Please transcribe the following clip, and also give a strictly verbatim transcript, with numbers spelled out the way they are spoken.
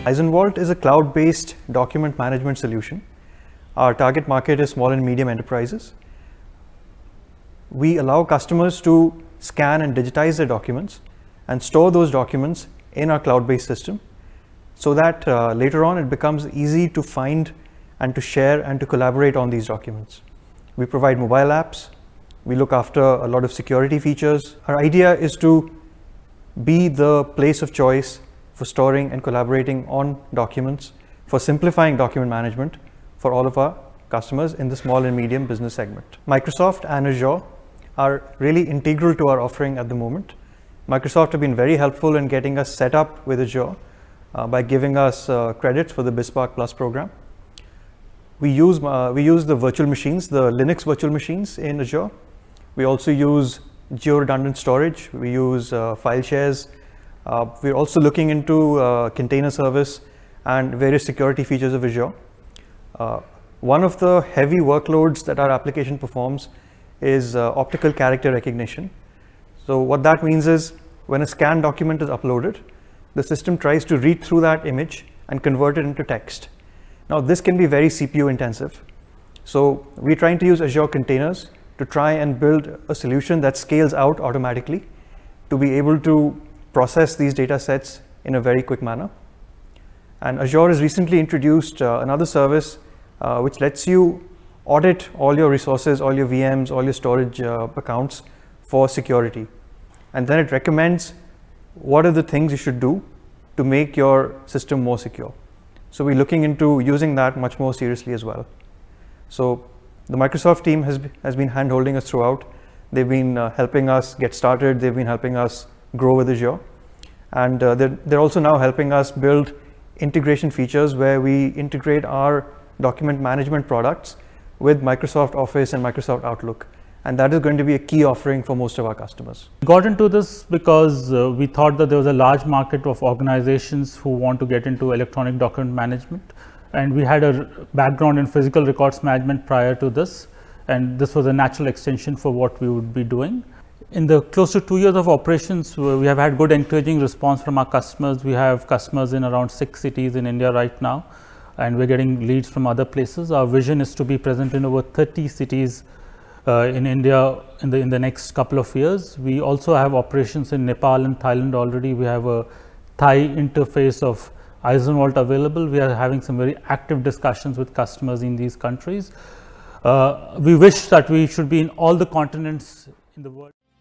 Isenvault is a cloud-based document management solution. Our target market is small and medium enterprises. We allow customers to scan and digitize their documents and store those documents in our cloud-based system so that uh, later on it becomes easy to find and to share and to collaborate on these documents. We provide mobile apps. We look after a lot of security features. Our idea is to be the place of choice for storing and collaborating on documents, for simplifying document management for all of our customers in the small and medium business segment. Microsoft and Azure are really integral to our offering at the moment. Microsoft have been very helpful in getting us set up with Azure uh, by giving us uh, credits for the BizSpark Plus program. We use, uh, we use the virtual machines, the Linux virtual machines in Azure. We also use geo-redundant storage. We use uh, file shares. Uh, we're also looking into uh, container service and various security features of Azure. Uh, one of the heavy workloads that our application performs is uh, optical character recognition. So what that means is when a scanned document is uploaded, the system tries to read through that image and convert it into text. Now this can be very C P U intensive. So we're trying to use Azure containers to try and build a solution that scales out automatically to be able to process these data sets in a very quick manner. And Azure has recently introduced uh, another service uh, which lets you audit all your resources, all your V Ms, all your storage uh, accounts for security. And then it recommends what are the things you should do to make your system more secure. So we're looking into using that much more seriously as well. So the Microsoft team has, has been hand-holding us throughout. They've been uh, helping us get started. They've been helping us grow with Azure. And uh, they're, they're also now helping us build integration features where we integrate our document management products with Microsoft Office and Microsoft Outlook. And that is going to be a key offering for most of our customers. We got into this because uh, we thought that there was a large market of organizations who want to get into electronic document management. And we had a background in physical records management prior to this. And this was a natural extension for what we would be doing. In the close to two years of operations, we have had good encouraging response from our customers. We have customers in around six cities in India right now, and we're getting leads from other places. Our vision is to be present in over thirty cities uh, in India in the, in the next couple of years. We also have operations in Nepal and Thailand already. We have a Thai interface of Isenvault available. We are having some very active discussions with customers in these countries. Uh, we wish that we should be in all the continents in the world.